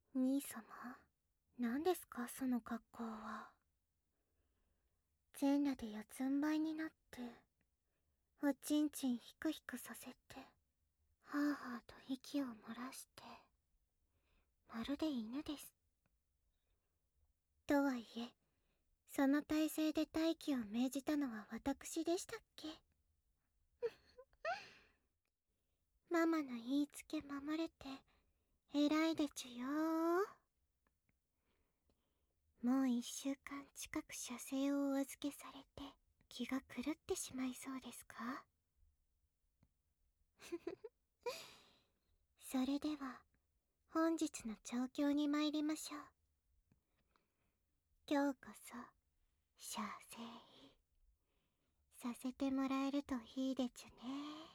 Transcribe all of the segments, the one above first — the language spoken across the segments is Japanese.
兄様、何ですかその格好は。全裸で四つん這いになって、おちんちんヒクヒクさせて、はぁはぁと息を漏らして、まるで犬です。とはいえ、その体勢で待機を命じたのは私でしたっけ。ママの言いつけ守れて、偉いでちゅよー。もう1週間近く射精をお預けされて、気が狂ってしまいそうですか。それでは、本日の調教に参りましょう。今日こそ、射精させてもらえるといいでちゅね。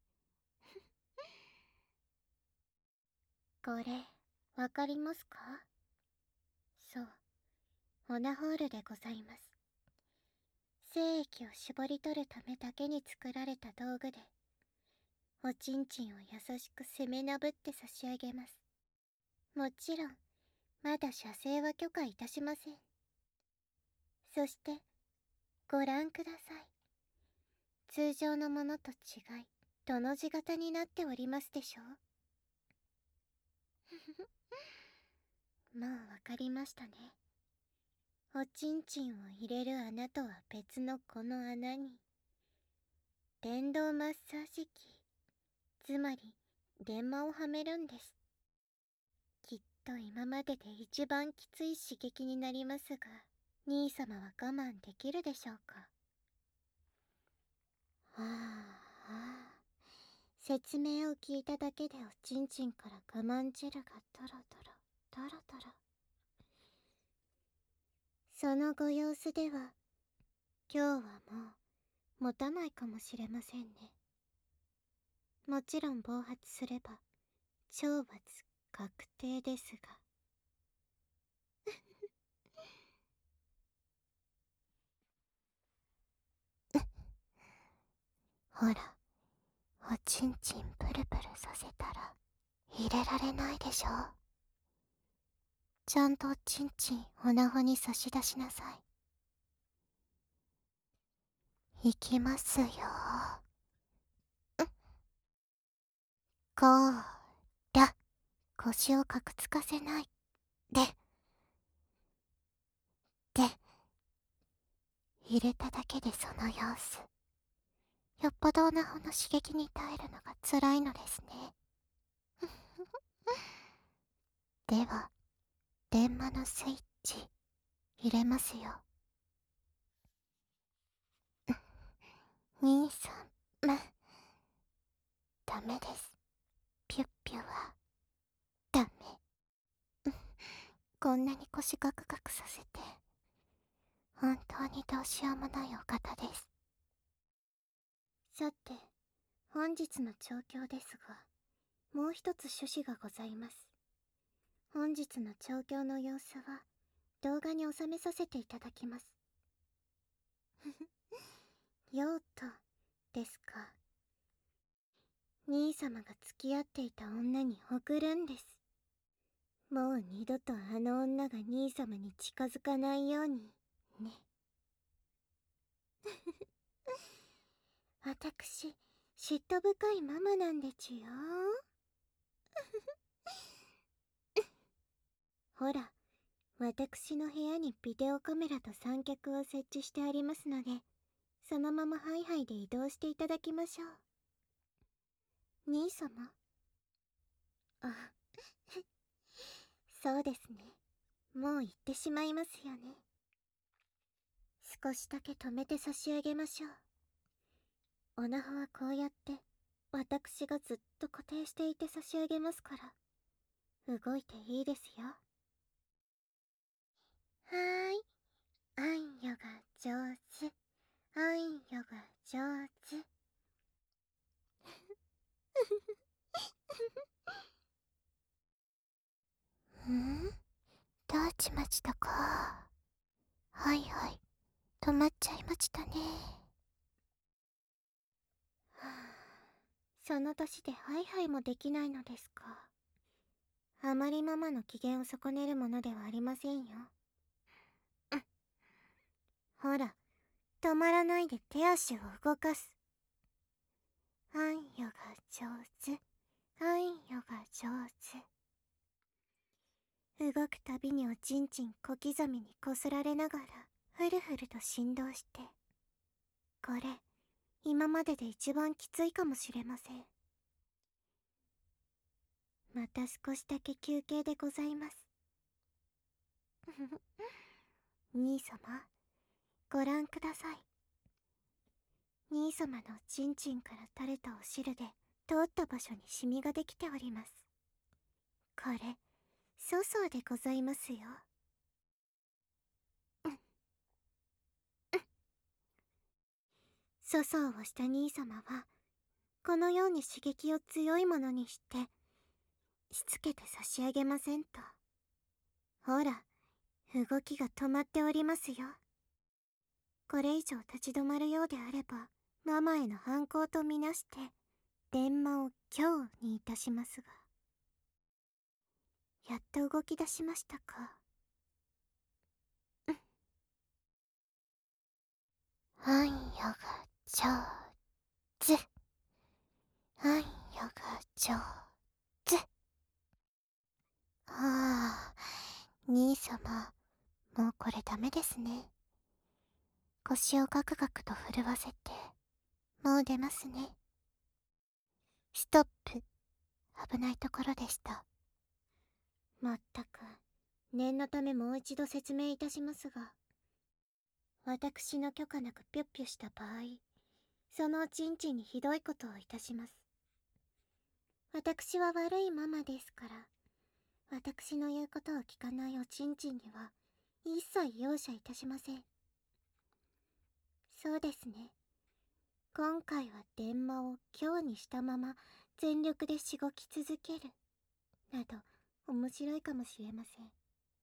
これ、わかりますか？そう、オナホールでございます。精液を絞り取るためだけに作られた道具で、おちんちんを優しく攻めなぶって差し上げます。もちろん、まだ射精は許可いたしません。そして、ご覧ください。通常のものと違い、どの字型になっておりますでしょう。もうわかりましたね。おちんちんを入れる穴とは別のこの穴に、電動マッサージ機、つまり電マをはめるんです。きっと今までで一番きつい刺激になりますが、兄様は我慢できるでしょうか。はあ、説明を聞いただけでおちんちんから我慢汁がトロトロ、トロトロ。そのご様子では、今日はもう持たないかもしれませんね。もちろん暴発すれば、懲罰確定ですが。ほら、おちんちんプルプルさせたら入れられないでしょ。ちゃんとおちんちんオナホに差し出しなさい。いきますよ。こーら、腰をかくつかせない。で、入れただけでその様子。よっぽどオナホの刺激に耐えるのが辛いのですね。では、電マのスイッチ、入れますよ。兄さん、ダメです。ピュッピュは、ダメ。こんなに腰ガクガクさせて、本当にどうしようもないお方です。さて、本日の調教ですが、もう一つ趣旨がございます。本日の調教の様子は、動画に収めさせていただきます。用途ですか。兄様が付き合っていた女に送るんです。もう二度とあの女が兄様に近づかないようにね。私、嫉妬深いママなんでちゅよ。ほら、私の部屋にビデオカメラと三脚を設置してありますので、そのままハイハイで移動していただきましょう。兄様？あ、そうですね。もう行ってしまいますよね。少しだけ止めて差し上げましょう。オナホはこうやって、私がずっと固定していて差し上げますから、動いていいですよ。はーい。あんよが上手。あんよが上手。どうちましたか。はいはい、止まっちゃいましたね。はあ、その年でハイハイもできないのですか。 あまりママの機嫌を損ねるものではありませんよ。ほら、止まらないで手足を動かす。あんよが上手、あんよが上手。動くたびにおちんちん小刻みにこすられながらふるふると振動して、これ今までで一番きついかもしれません。また少しだけ休憩でございます。兄様、ご覧ください。兄様のおちんちんから垂れたお汁で通った場所にシミができております。これ粗相でございますよ。粗相をした兄様はこのように刺激を強いものにしてしつけて差し上げませんと。ほら、動きが止まっておりますよ。これ以上立ち止まるようであればママへの反抗とみなして電話を今日にいたしますが。やっと動き出しましたか。あんよが上手、あんよが上手。ああ、兄様、もうこれダメですね。腰をガクガクと震わせて、もう出ますね。ストップ。危ないところでした。まったく、念のためもう一度説明いたしますが、私の許可なくピュッピュした場合、そのおちんちんにひどいことをいたします。私は悪いママですから、私の言うことを聞かないおちんちんには一切容赦いたしません。そうですね。今回は電話を今日にしたまま全力でしごき続けるなど面白いかもしれません。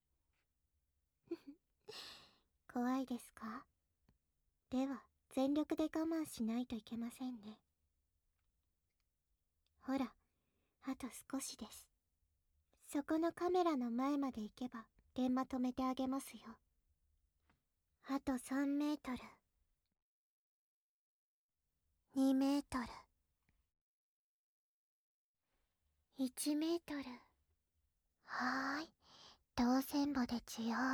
怖いですか？では全力で我慢しないといけませんね。ほら、あと少しです。そこのカメラの前まで行けば電話止めてあげますよ。あと3メートル、2メートル、1メートル。はーい、当選簿でちよ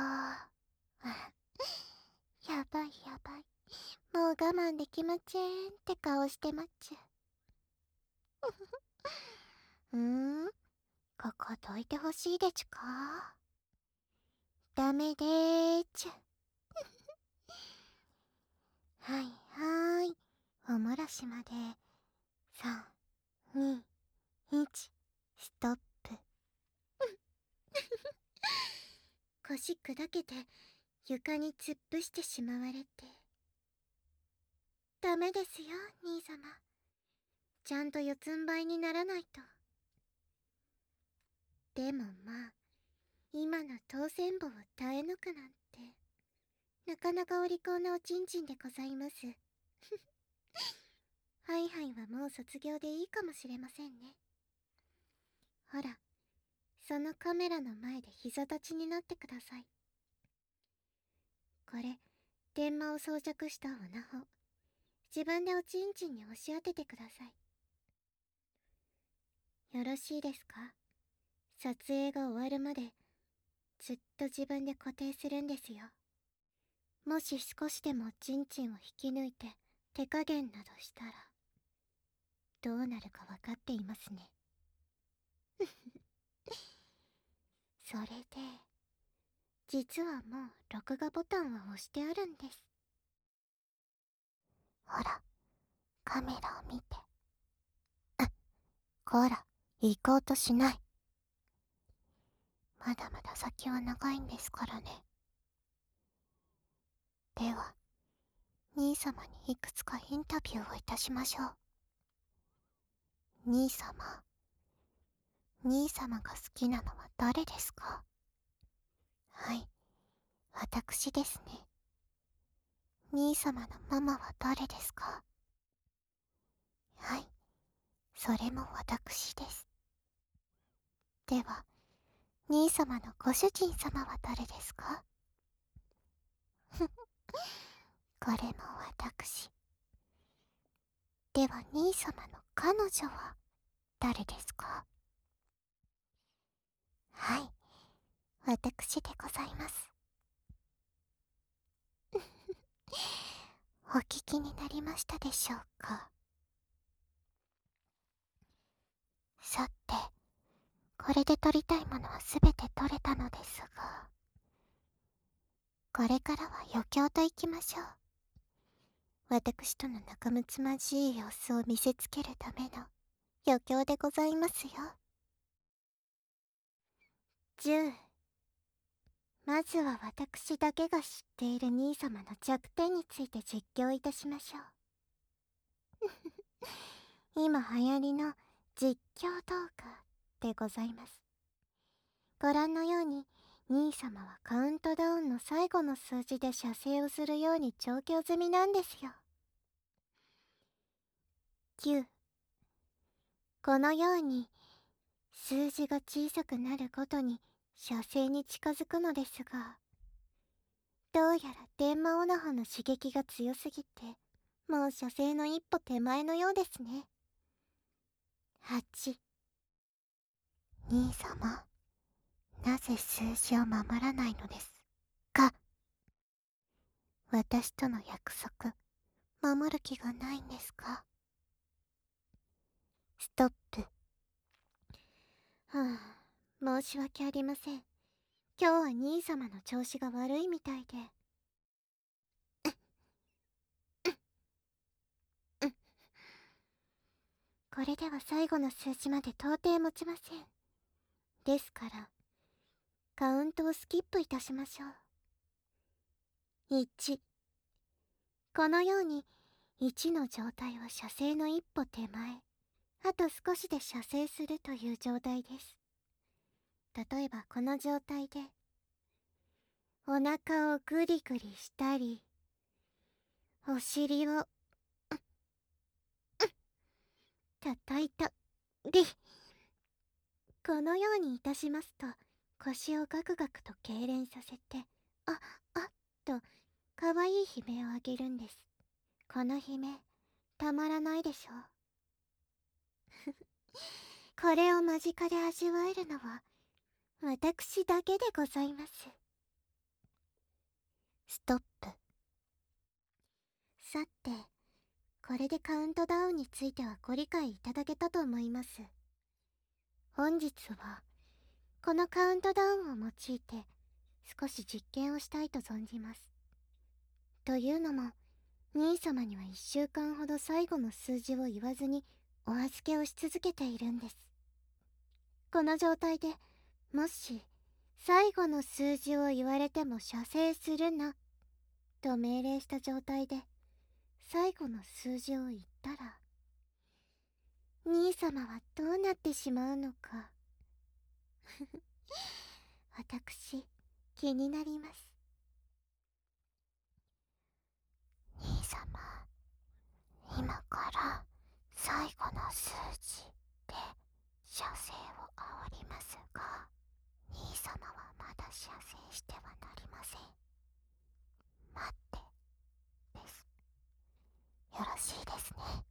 やばいやばい。もう我慢できまちぇんって顔してまっちゅ。ここどいてほしいでちゅか？ダメでーちゅ。はいはーい。おもらしまで。3、2、1、ストップ。腰砕けて床に突っ伏してしまわれて。ダメですよ、兄様。ちゃんと四つん這いにならないと。でもまあ、今の当選簿を耐え抜くなんて、なかなかお利口なおちんちんでございます。ハイハイはもう卒業でいいかもしれませんね。ほら、そのカメラの前で膝立ちになってください。これ、電話を装着したオナホ。自分でおちんちんに押し当ててください。よろしいですか？撮影が終わるまで、ずっと自分で固定するんですよ。もし少しでもおちんちんを引き抜いて手加減などしたら、どうなるか分かっていますね。それで、実はもう録画ボタンは押してあるんです。ほら、カメラを見て。こら、行こうとしない。まだまだ先は長いんですからね。では、兄様にいくつかインタビューをいたしましょう。兄様、兄様が好きなのは誰ですか？はい、私ですね。兄様のママは誰ですか？はい、それも私です。では、 兄様のご主人様は誰ですか？これも私。では兄様の彼女は誰ですか？はい、私でございます。お聞きになりましたでしょうか？さて、これで取りたいものはすべて取れたのですが、これからは余興といきましょう。私との仲睦まじい様子を見せつけるための余興でございますよ。10、まずは私だけが知っている兄様の弱点について実況いたしましょう。今流行りの実況動画でございます。ご覧のように、兄様はカウントダウンの最後の数字で射精をするように調教済みなんですよ。9、このように数字が小さくなるごとに射精に近づくのですが、どうやら電マオナホの刺激が強すぎて、もう射精の一歩手前のようですね。8、兄様、なぜ数字を守らないのですか？私との約束、守る気がないんですか？ストップ。はあ、申し訳ありません。今日は兄様の調子が悪いみたいで。これでは最後の数字まで到底持ちません。ですから、カウントをスキップいたしましょう。1。このように、1の状態は射精の一歩手前、あと少しで射精するという状態です。例えばこの状態で、お腹をグリグリしたり、お尻を、叩いたり、このようにいたしますと、腰をガクガクと痙攣させて、あ、あ、と、かわいい悲鳴をあげるんです。この悲鳴、たまらないでしょう。これを間近で味わえるのは、私だけでございます。ストップ。さて、これでカウントダウンについてはご理解いただけたと思います。本日は、このカウントダウンを用いて、少し実験をしたいと存じます。というのも、兄様には1週間ほど最後の数字を言わずにお預けをし続けているんです。この状態で、もし、最後の数字を言われても射精するな、と命令した状態で、最後の数字を言ったら、兄様はどうなってしまうのか。私、気になります。兄様、今から最後の数字で射精を煽りますが、兄様はまだ射精してはなりません。待ってです。よろしいですね。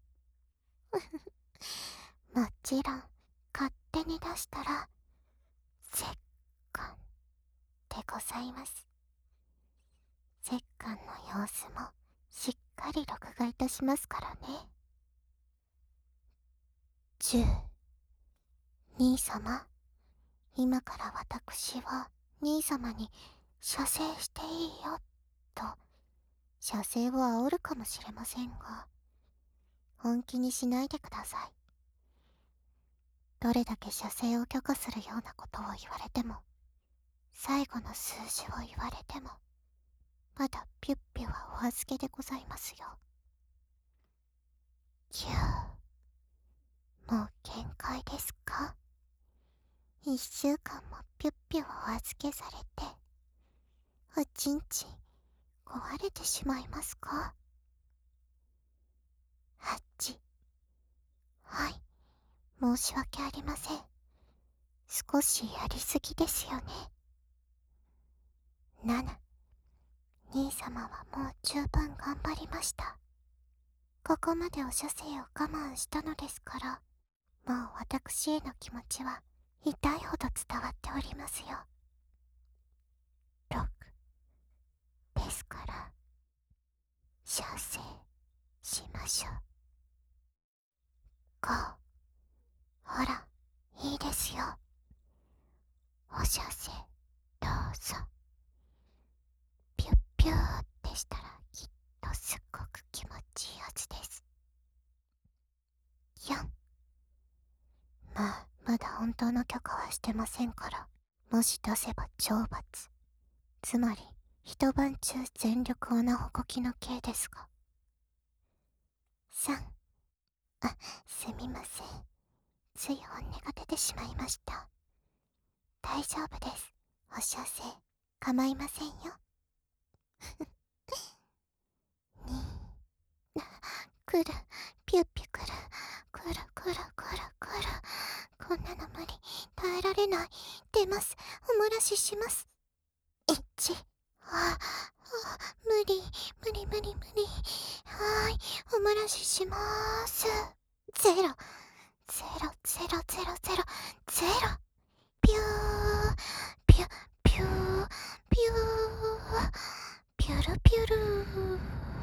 もちろん、勝手に出したら、折檻でございます。折檻の様子もしっかり録画いたしますからね。10、兄様、今から私は兄様に射精していいよと射精を煽るかもしれませんが、本気にしないでください。どれだけ射精を許可するようなことを言われても、最後の数字を言われても、まだピュッピュはお預けでございますよ。9、もう限界ですか？1週間もピュッピュをお預けされて、おちんちん壊れてしまいますか？8、はい、申し訳ありません。 少しやりすぎですよね。7、兄様はもう十分頑張りました。ここまでお射精を我慢したのですから、もう私への気持ちは痛いほど伝わっておりますよ。6、ですから、射精しましょう。5、ほら、いいですよ。お射精、どうぞ。ピュッピューってしたらきっとすっごく気持ちいいはずです。4、まあ、まだ本当の許可はしてませんから、もし出せば懲罰。つまり、一晩中全力穴ほこきの刑ですが。3、あ、すみません。つい本音が出てしまいました。大丈夫です。お射精、構いませんよ。2、来る、ピュッピュ来る、来る来る来る来る。こんなの無理、耐えられない。出ます、お漏らしします。1、無理、無理無理無理。はーい、お漏らししまーす。ゼロ、ゼロゼロゼロゼロ、ゼロ。ピュー、ピュ、ピュー、ピュー、ピュルピュルー。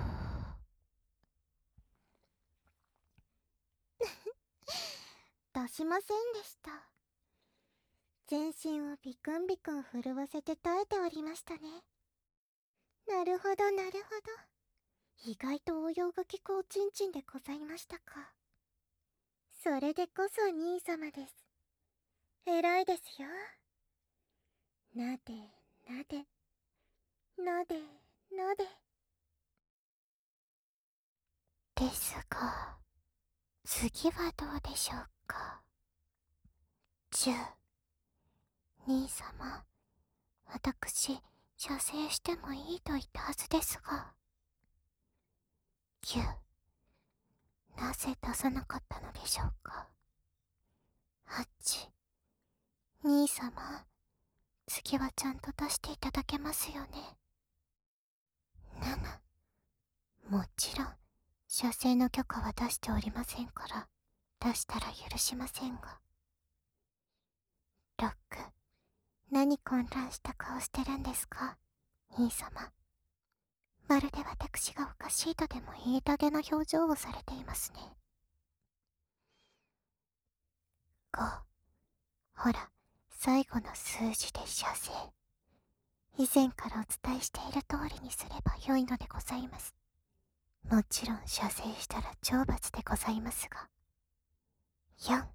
出しませんでした。全身をビクンビクン震わせて耐えておりましたね。なるほどなるほど。意外と応用が利くおちんちんでございましたか。それでこそ兄様です。偉いですよ。なでなでなでなで。ですが、次はどうでしょうか。10、兄様、私、射精してもいいと言ったはずですが。9、なぜ出さなかったのでしょうか。8、兄様、次はちゃんと出していただけますよね。7、もちろん、射精の許可は出しておりませんから、出したら許しませんが。6、何混乱した顔してるんですか、兄様。まるで私がおかしいとでも言いたげな表情をされていますね。5、ほら、最後の数字で射精。以前からお伝えしている通りにすれば良いのでございます。もちろん射精したら懲罰でございますが。4、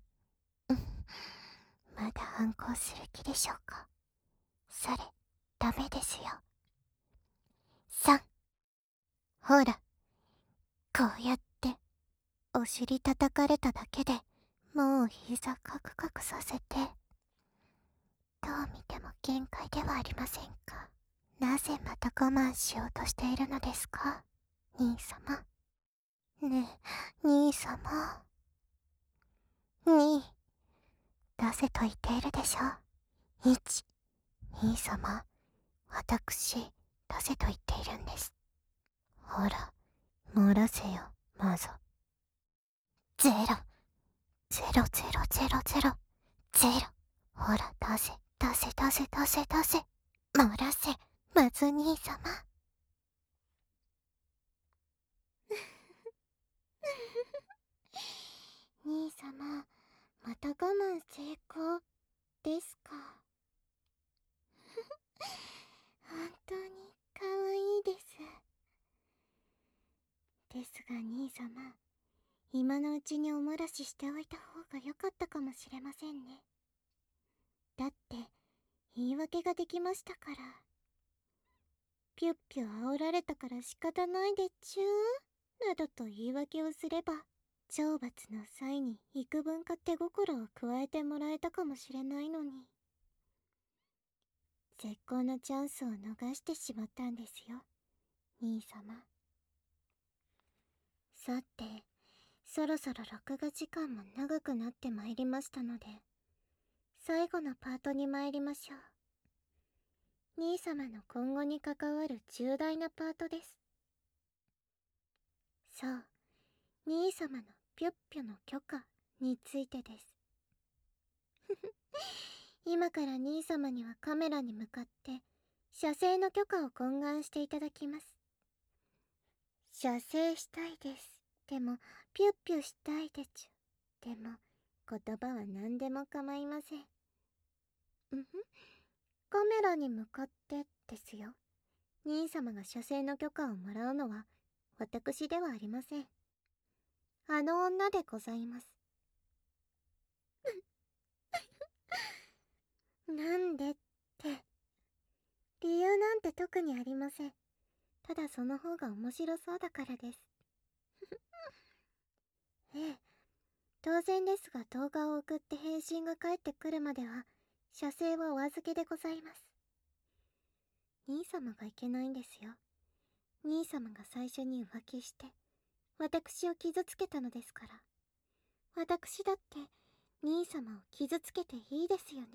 まだ反抗する気でしょうか。それ、ダメですよ。3、ほら、こうやって、お尻叩かれただけでもう膝カクカクさせて。どう見ても限界ではありませんか。なぜまた我慢しようとしているのですか、兄様。ねえ、兄様。2、出せと言っているでしょ。1、兄様、私、出せと言っているんです。ほら、漏らせよ、まず。ゼロ、ゼロゼロゼロゼロ、ゼロ。ほら、出せ、出せ出せ出せ出せ。漏らせ、まず兄様。兄様、また我慢成功ですか。本当に可愛いです。ですが兄様、今のうちにお漏らししておいた方が良かったかもしれませんね。だって言い訳ができましたから。ピュッピュ煽られたから仕方ないでちゅーなどと言い訳をすれば、懲罰の際に幾分か手心を加えてもらえたかもしれないのに。絶好のチャンスを逃してしまったんですよ、兄様。さて、そろそろ録画時間も長くなってまいりましたので、 最後のパートに参りましょう。兄様の今後に関わる重大なパートです。そう、兄様のぴょっぴょの許可についてです。今から兄様にはカメラに向かって射精の許可を懇願していただきます。射精したいです。でもピュッピュしたいでちゅ。でも言葉は何でも構いません。カメラに向かってですよ。兄様が射精の許可をもらうのは私ではありません。あの女でございます。なんでって、理由なんて特にありません。ただその方が面白そうだからです。ええ、当然ですが動画を送って返信が返ってくるまでは、射精はお預けでございます。兄様がいけないんですよ。兄様が最初に浮気して、私を傷つけたのですから。私だって、兄様を傷つけていいですよね。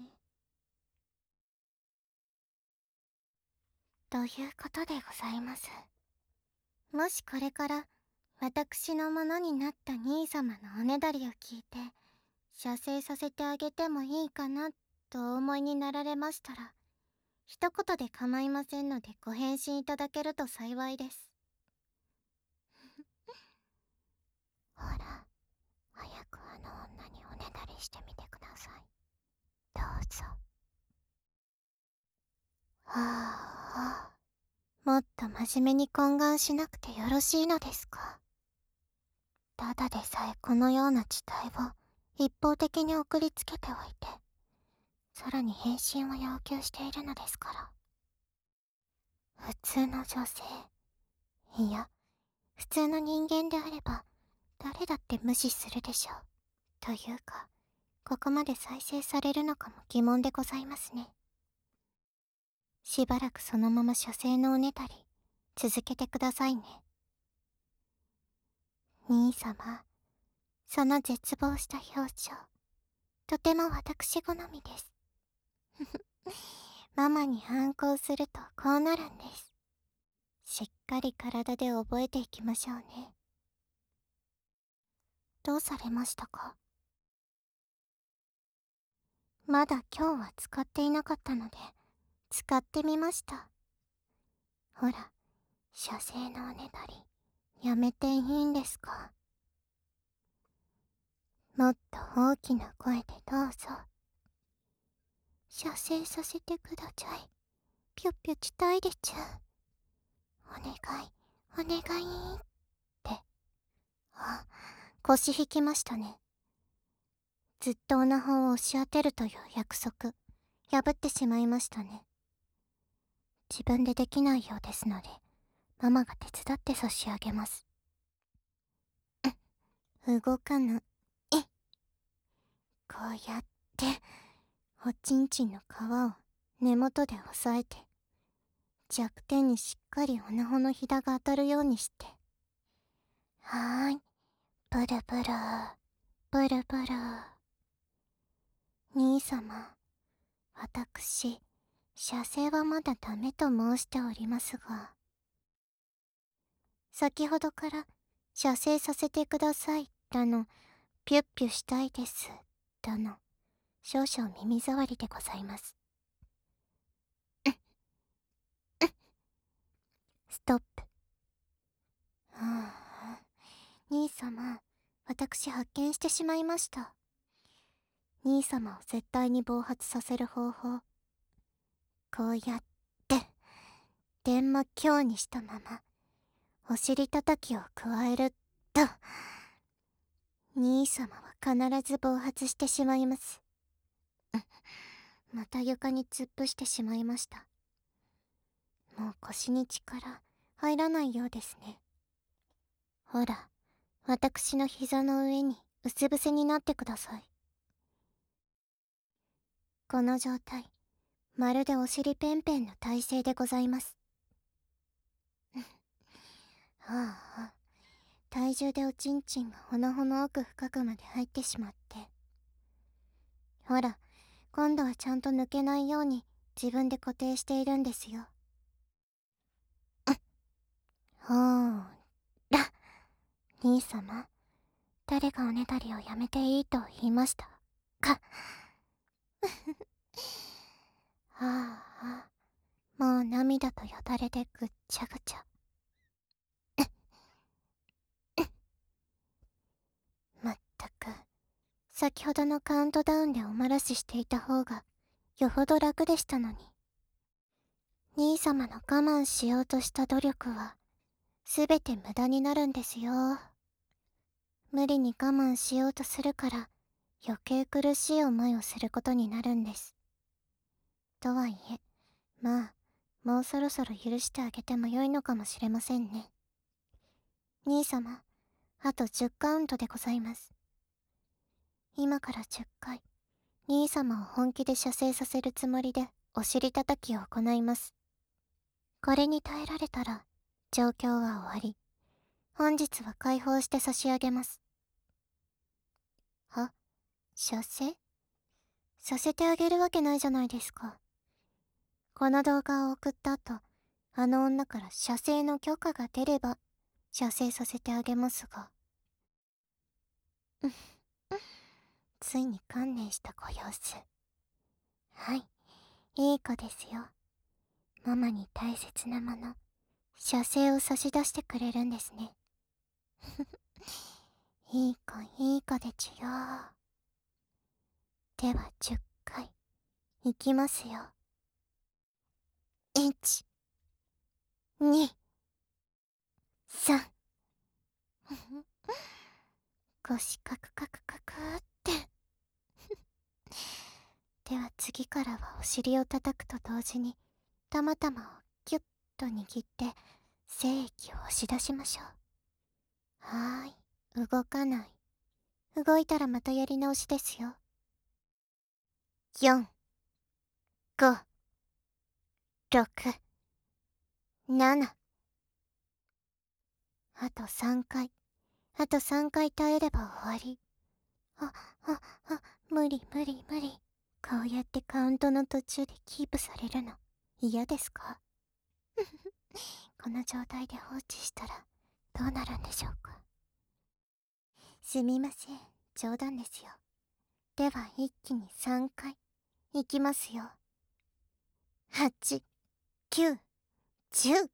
ということでございます。もしこれから私のものになった兄様のおねだりを聞いて射精させてあげてもいいかなとお思いになられましたら、一言で構いませんのでご返信いただけると幸いです。ほら、早くあの女におねだりしてみてください。どうぞ。はあ、もっと真面目に懇願しなくてよろしいのですか。ただでさえこのような事態を一方的に送りつけておいて、さらに返信を要求しているのですから。普通の女性、いや、普通の人間であれば、誰だって無視するでしょう。というか、ここまで再生されるのかも疑問でございますね。しばらくそのまま射精のおねだり、続けてくださいね。兄様、その絶望した表情、とても私好みです。ママに反抗するとこうなるんです。しっかり体で覚えていきましょうね。どうされましたか？まだ今日は使っていなかったので、使ってみました。ほら、射精のおねだり、やめていいんですか？もっと大きな声でどうぞ。射精させてください。ぴょぴょしたいでちゅ。お願い、お願いって。あ、腰引きましたね。ずっとオナホを押し当てるという約束、破ってしまいましたね。自分でできないようですので、ママが手伝って差し上げます。動かぬ。こうやって、おちんちんの皮を根元で押さえて、弱点にしっかりオナホのひだが当たるようにして。はーい。ブルブル、ブルブル。兄様、私、射精はまだダメと申しておりますが、先ほどから射精させてくださいだの、ピュッピュしたいですだの、少々耳障りでございます。ストップ。兄様、私発見してしまいました。兄様を絶対に暴発させる方法。こうやって、電話強にしたまま、お尻叩きを加えると、兄様は必ず暴発してしまいます。また床に突っ伏してしまいました。もう腰に力入らないようですね。ほら、私の膝の上にうつ伏せになってください。この状態、まるでお尻ペンペンの体勢でございます。ああ、体重でおちんちんがほのほの奥深くまで入ってしまって。ほら、 今度はちゃんと抜けないように自分で固定しているんですよ。ほーら、兄様、誰がおねだりをやめていいと言いましたか。はあ、もう涙とよだれでぐっちゃぐちゃ。まったく、先ほどのカウントダウンでおまらししていた方がよほど楽でしたのに。兄様の我慢しようとした努力はすべて無駄になるんですよ。無理に我慢しようとするから余計苦しい思いをすることになるんです。とはいえ、まあ、もうそろそろ許してあげてもよいのかもしれませんね。兄様、あと10カウントでございます。今から10回、兄様を本気で射精させるつもりでお尻叩きを行います。これに耐えられたら、状況は終わり、本日は解放して差し上げます。は、射精させてあげるわけないじゃないですか。この動画を送った後、あの女から射精の許可が出れば、射精させてあげますが。ついに観念したご様子。はい、いい子ですよ。ママに大切なもの、射精を差し出してくれるんですね。いい子いい子でちゅよ。では10回、いきますよ。1、2、3。腰カクカクカクって。では次からはお尻を叩くと同時に、たまたまをキュッと握って精液を押し出しましょう。はーい、動かない。動いたらまたやり直しですよ。4、5、6、7。あと3回。あと3回耐えれば終わり。無理無理無理。こうやってカウントの途中でキープされるの嫌ですか？この状態で放置したらどうなるんでしょうか。すみません、冗談ですよ。では一気に3回いきますよ。8、9、10。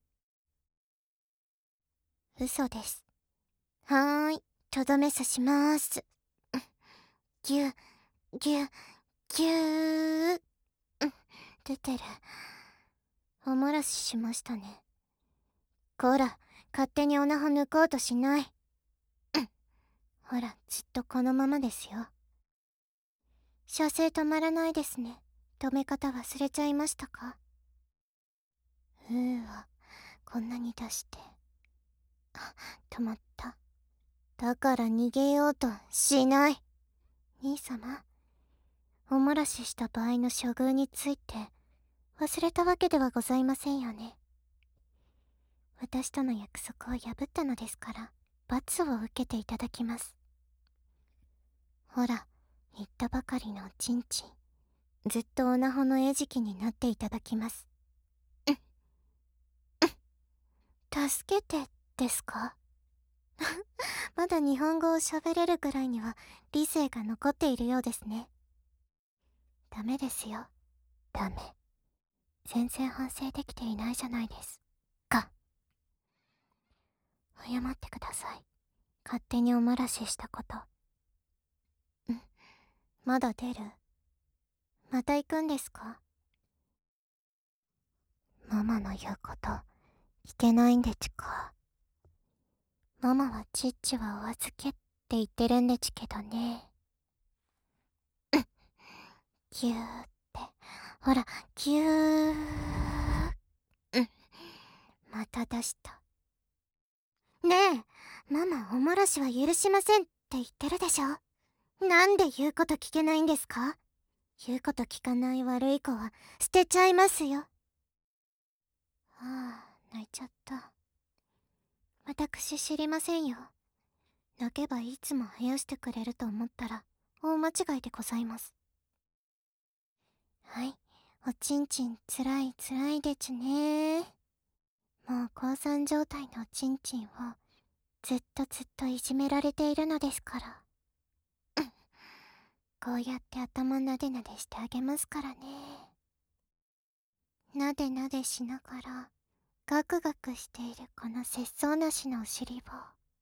嘘です。はーい、とどめ刺しまーす。ぎゅ、ぎゅ、ぎゅー。出てる。おもらししましたね。こら、勝手にオナホ抜こうとしない。ほら、ずっとこのままですよ。射精止まらないですね。止め方忘れちゃいましたか？わ、こんなに出して。あ、止まった。だから逃げようとしない。兄様、おもらしした場合の処遇について忘れたわけではございませんよね。私との約束を破ったのですから罰を受けていただきます。ほら、言ったばかりのおちんちん、ずっとオナホの餌食になっていただきます。助けてですか？まだ日本語を喋れるくらいには理性が残っているようですね。ダメですよ。ダメ。全然反省できていないじゃないですか。謝ってください。勝手にお漏らししたこと。まだ出る？また行くんですか？ママの言うこと聞けないんでちか。ママはチッチはお預けって言ってるんでちけどね。ギューって、ほら、ギュー。また出した。ねえ、ママお漏らしは許しませんって言ってるでしょ。なんで言うこと聞けないんですか？言うこと聞かない悪い子は捨てちゃいますよ。泣いちゃった。私知りませんよ。泣けばいつも生やしてくれると思ったら大間違いでございます。 はい、おちんちんつらいつらいでちね。もう降参状態のおちんちんをずっとずっといじめられているのですから。こうやって頭なでなでしてあげますからね。なでなでしながらガクガクしているこの節操なしのお尻を、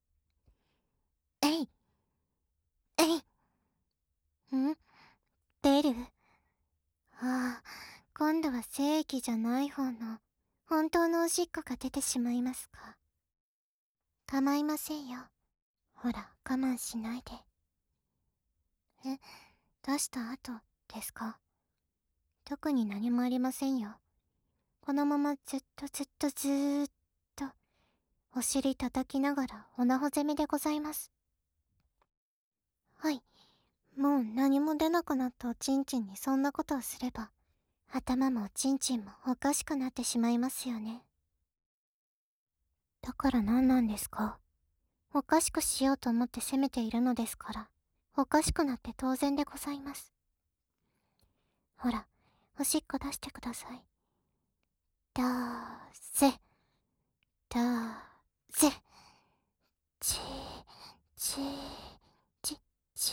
えいえい、出る。ああ、今度は精液じゃない方の本当のおしっこが出てしまいますか。構いませんよ。ほら、我慢しないで。え、出した後ですか？特に何もありませんよ。このままずっとずっとずーっとお尻叩きながらおなほ攻めでございます。はい、もう何も出なくなったおちんちんにそんなことをすれば、頭もおちんちんもおかしくなってしまいますよね。だから何なんですか？おかしくしようと思って責めているのですから、おかしくなって当然でございます。ほら、おしっこ出してください。だーせ、だーせ、ちー、ちー、ち、ち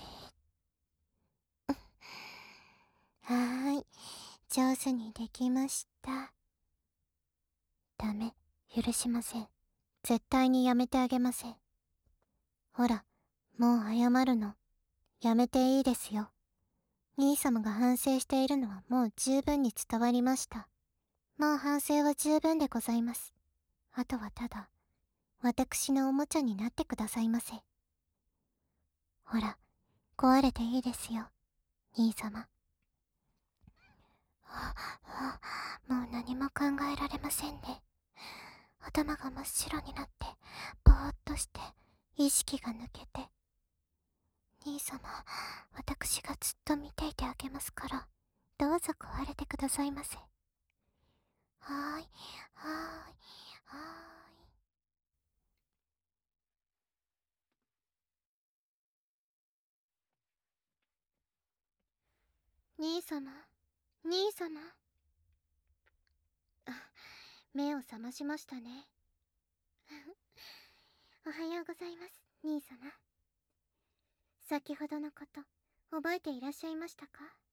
ー。はーい、上手にできました。ダメ、許しません。絶対にやめてあげません。ほら、もう謝るの、やめていいですよ。兄様が反省しているのはもう十分に伝わりました。もう反省は十分でございます。あとはただ、私のおもちゃになってくださいませ。ほら、壊れていいですよ、兄様。もう何も考えられませんね。頭が真っ白になって、ぼーっとして、意識が抜けて。兄様、私がずっと見ていてあげますから、どうぞ壊れてくださいませ。はーい、はーい、はーい。兄様、兄様。あ、目を覚ましましたね。おはようございます、兄様。先ほどのこと、覚えていらっしゃいましたか？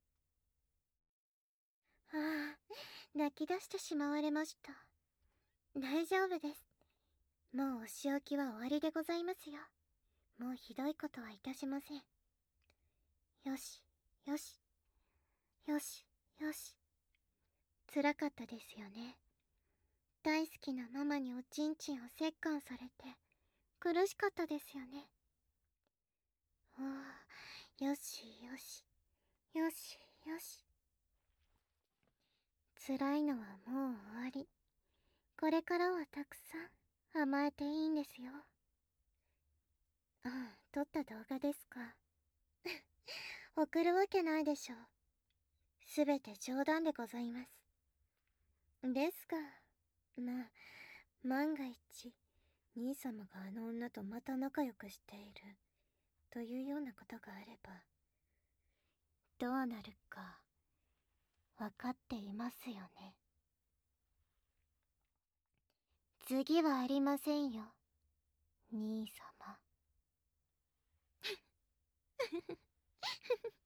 ああ、泣き出してしまわれました。大丈夫です。もうお仕置きは終わりでございますよ。もうひどいことはいたしません。よし、よし、よし、よし。辛かったですよね。大好きなママにおちんちんを折檻されて、苦しかったですよね。おー、よし、よし、よし、よし。辛いのはもう終わり。これからはたくさん甘えていいんですよ。ああ、撮った動画ですか。送るわけないでしょう。すべて冗談でございます。ですが、まあ、万が一、兄様があの女とまた仲良くしている、というようなことがあれば、どうなるか、わかっていますよね。次はありませんよ、兄様。